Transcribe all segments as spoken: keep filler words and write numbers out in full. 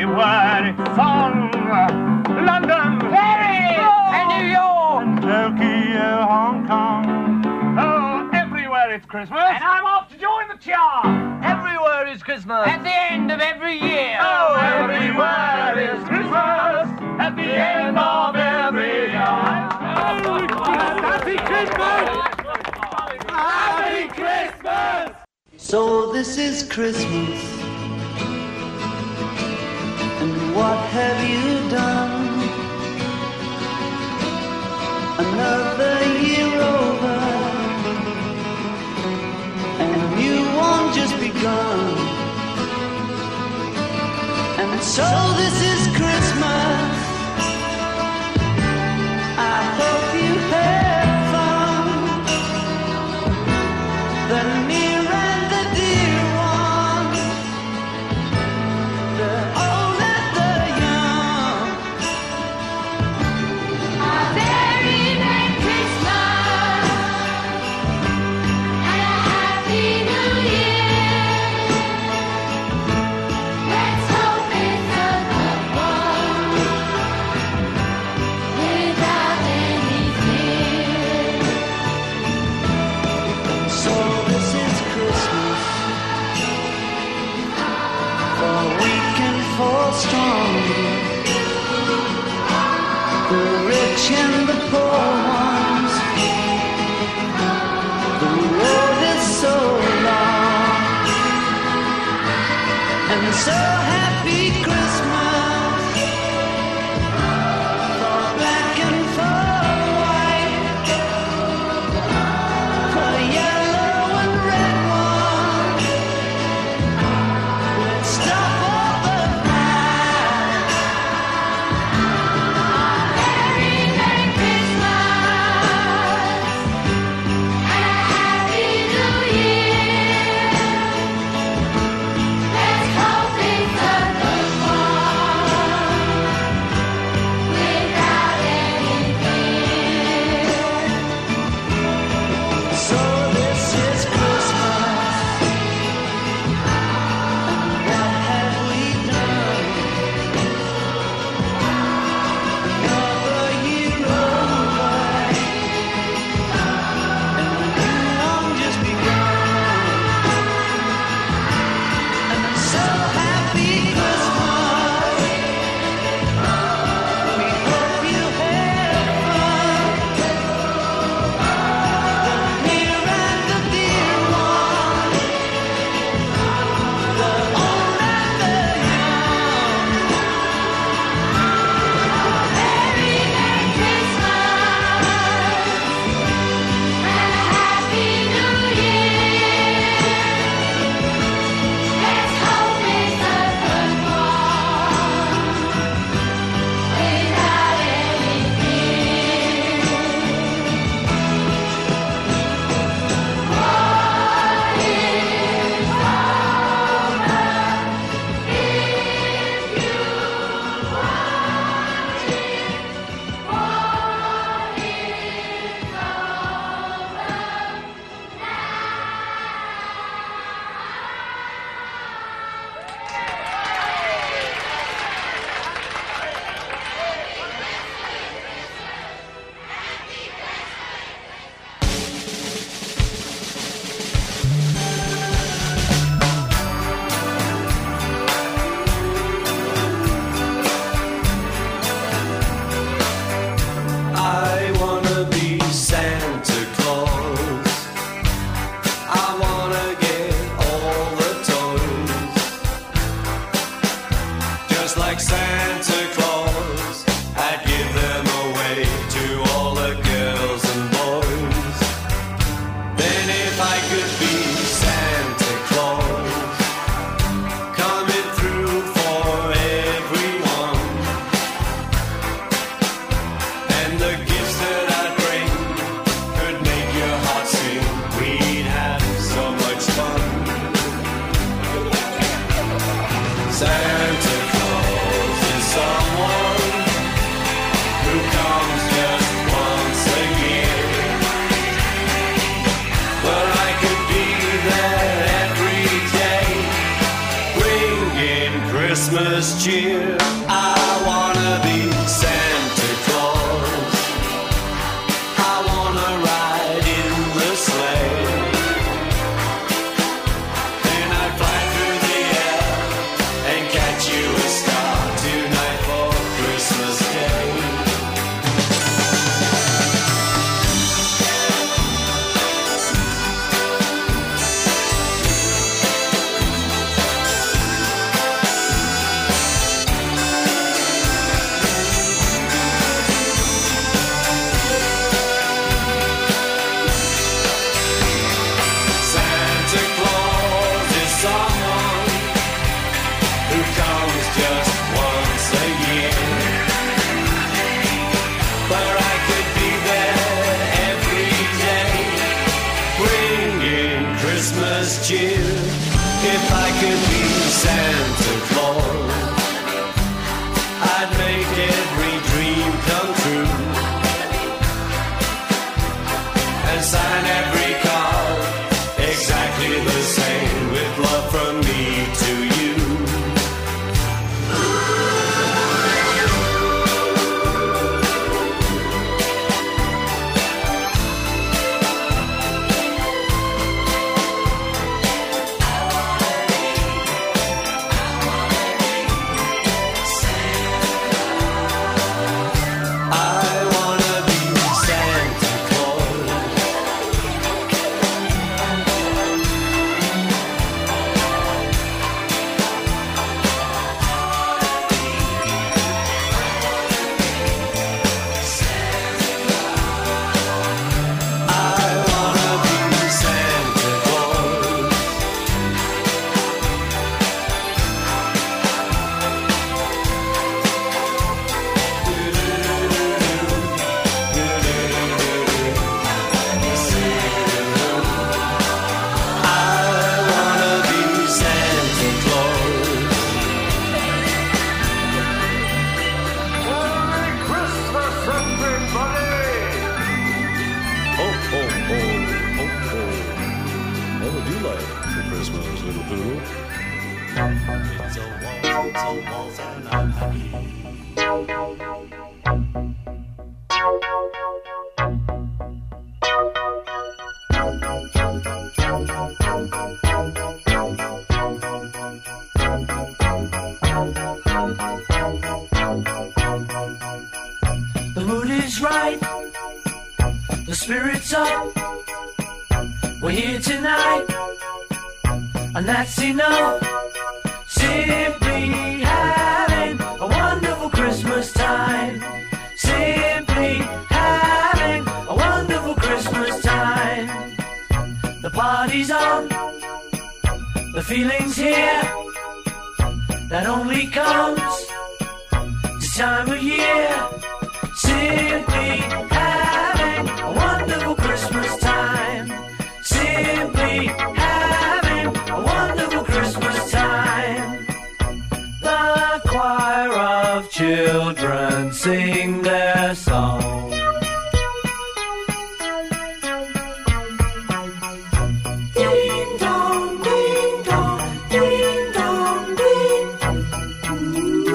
everywhere it's on. London, Paris, and New York, and Tokyo, Hong Kong. Oh, everywhere it's Christmas. and I'm off to join the chart. Everywhere is Christmas. At the end of every year. Oh, everywhere is Christmas at the end of every year. Happy Christmas! Happy Christmas! So this is Christmas, and what have you done? Another year over, and a new one just begun. And so this is Christmas. I hope you have fun. The near and the dear one, the old and the young. A very Merry Christmas and a Happy New Year. Let's hope it's a good one without any fear. So this is Christmas, for weak and for strong, the rich and the poor ones. The road is so long, and so happy Christmas for black and for white, for yellow and red one. Let's stop all the fight. Very Merry Christmas and a Happy New Year. Let's hope it's a Christmas cheer. I wanna be Santa Claus. I wanna ride in the sleigh. And I'd fly through the air and catch you a star tonight for Christmas Day. Santa Claus is someone who comes just once a year. But I could be there every day, bringing Christmas cheer. If I could be Santa Claus, I'd make every dream come true and sign every card exactly the same, with love from me to you. I wanna be Santa Claus. I wanna be Santa Claus. I wanna be Santa Claus. Merry Christmas, everybody! Ho, ho, ho, ho, ho. What would you like for Christmas, little poodle? It's a waltz, it's a waltz, and I'm happy. The mood is right, the spirit's up. We're here tonight, and that's enough. Simply having a wonderful Christmas time. Simply having a wonderful Christmas time. The party's on, the feeling's here. That only comes this time of year. Simply having a wonderful Christmas time. Simply having a wonderful Christmas time. The choir of children sing their song. Ding dong, ding dong, ding dong, ding.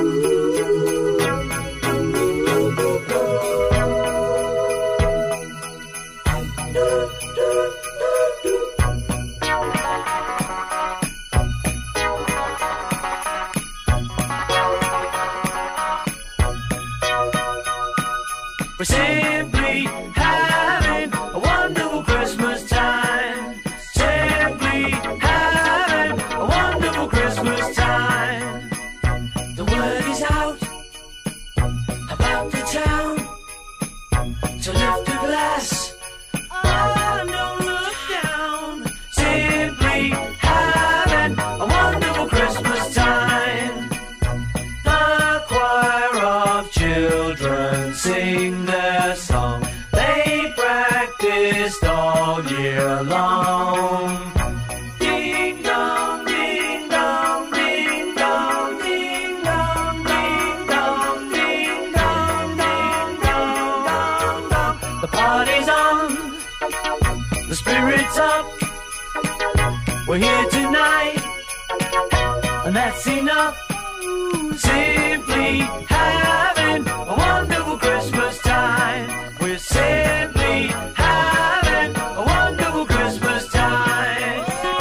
We're simply having a wonderful Christmas time. Simply having a wonderful Christmas time. The word is out about the town to lift a glass. Oh, don't look down. Simply having a wonderful Christmas time. The choir of children sing their song. They practiced all year long. Ding dong, ding dong, ding dong, ding dong, ding dong, ding dong, ding dong, dong, dong. The party's on, the spirit's up. We're here tonight, and that's enough. Simply having a wonderful Christmas time. We're simply having a wonderful Christmas time.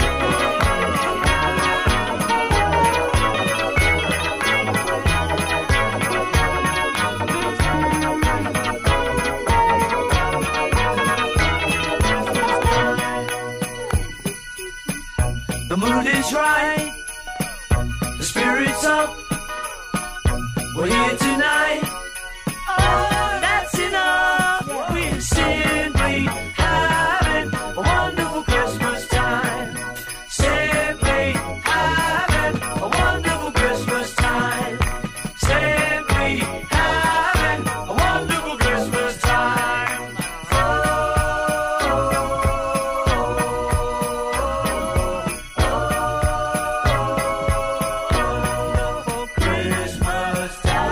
The mood is right, the spirit's up. We're here tonight. Oh, that's enough. We're simply having a wonderful Christmas time. Simply having a wonderful Christmas time. Simply having a wonderful Christmas time. Oh, wonderful Christmas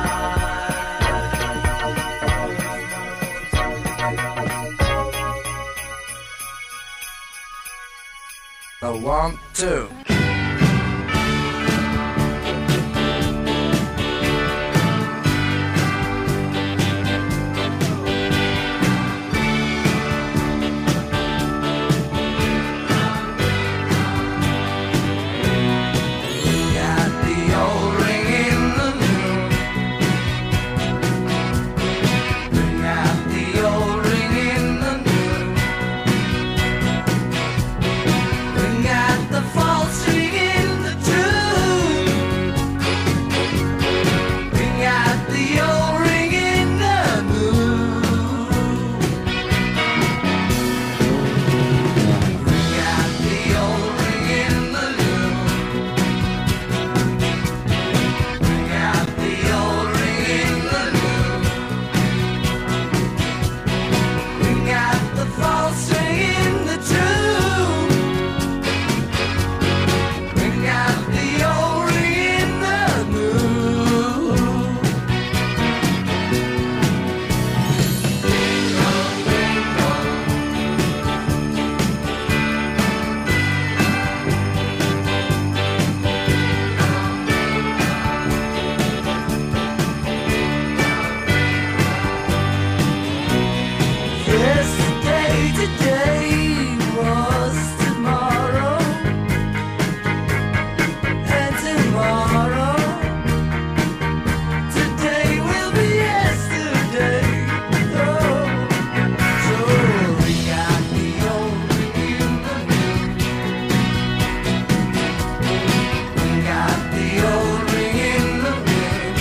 A one, two. got the old ring in the moon. Bring out the old ring in the moon. Bring out the false ring in the true. Bring out the old ring in the moon. Bring out the old ring in the moon. Bring out the old ring in the moon. Bring out the false ring in the true. Bring out the old ring in the moon. Yesterday, today was tomorrow, and tomorrow, today will be yesterday. Oh, so ring out the old ring in the moon. Ring out the old ring in the moon.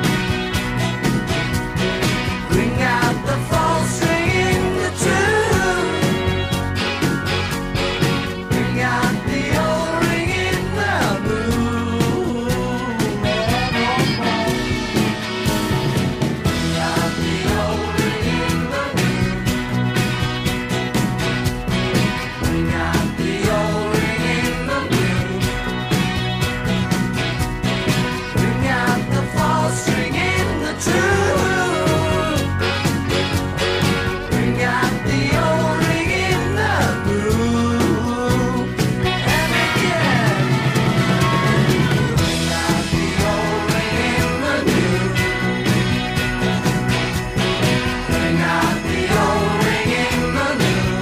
Bring out the false ring in the true. Bring out the old ring in the moon. Bring out the old ring in the moon. Bring out the old ring in the moon. Bring out the false ring in the true. Bring out the old ring in the moon. And again. Bring out the old ring in the moon. Bring out the old ring in the moon.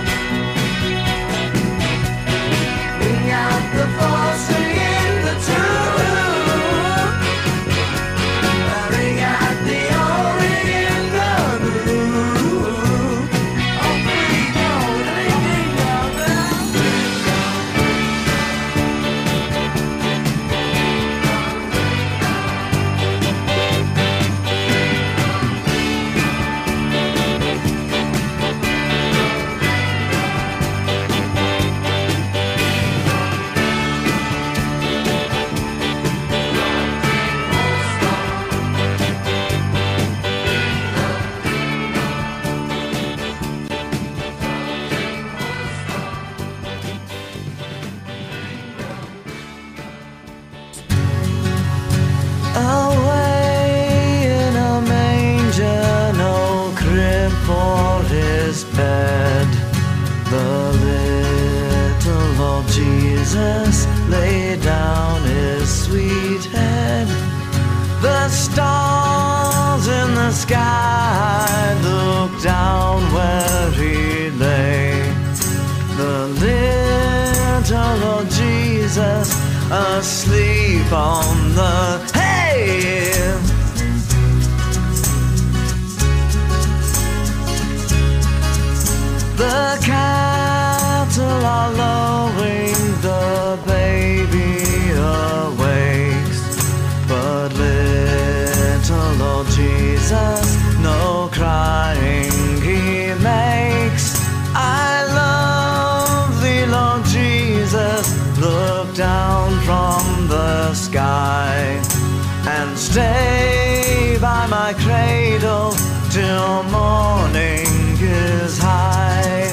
Bring out the false ring in the true. Bring out the old ring in the moon. Oh, please, no, ding, ding, dong, dong. Away in a manger, no crib for his bed. The little Lord Jesus laid down his sweet head. sky, looked down where he lay. The little Lord Jesus asleep on the hay. The cattle are lowing, the baby awakes, but little Lord Jesus no crying he makes. I love thee, Lord Jesus, look down from the sky and stay by my cradle till morning is high.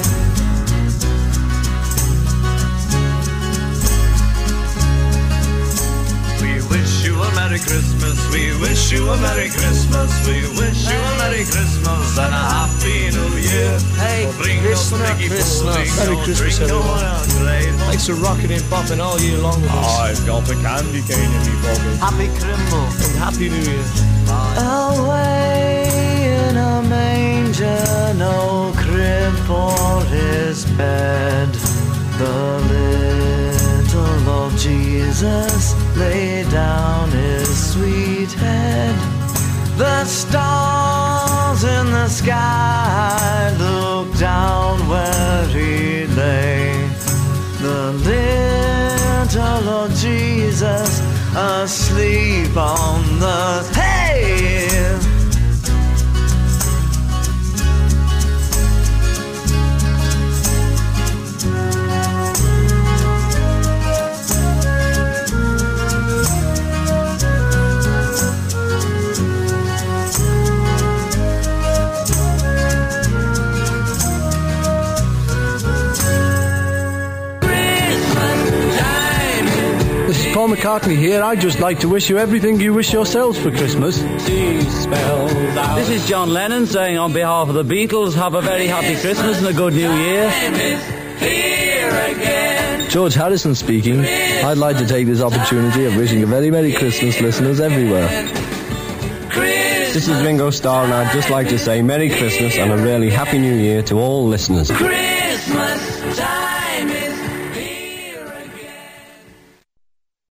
We wish you a Merry Christmas, we wish you a Merry Christmas, we wish you a Merry Christmas and a Happy New Year. Hey, bring us Christmas, Mickey Christmas. pudding, Merry don't Christmas, drink no everyone. Earl Grey. Thanks for rocking and bopping all year long with us. I've got the candy cane in me pocket. Happy Crimble. And Happy New Year. Away in a manger, no crib for his bed. The little Lord Jesus laid down his sweet head. The stars in the sky looked down where he lay. The little Lord Jesus asleep on the hay. This is Paul McCartney here. I'd just like to wish you everything you wish yourselves for Christmas. This is John Lennon saying on behalf of the Beatles, have a very happy Christmas and a good New Year. George Harrison speaking. I'd like to take this opportunity of wishing a very Merry Christmas, listeners everywhere. This is Ringo Starr, and I'd just like to say Merry Christmas and a really Happy New Year to all listeners. Christmas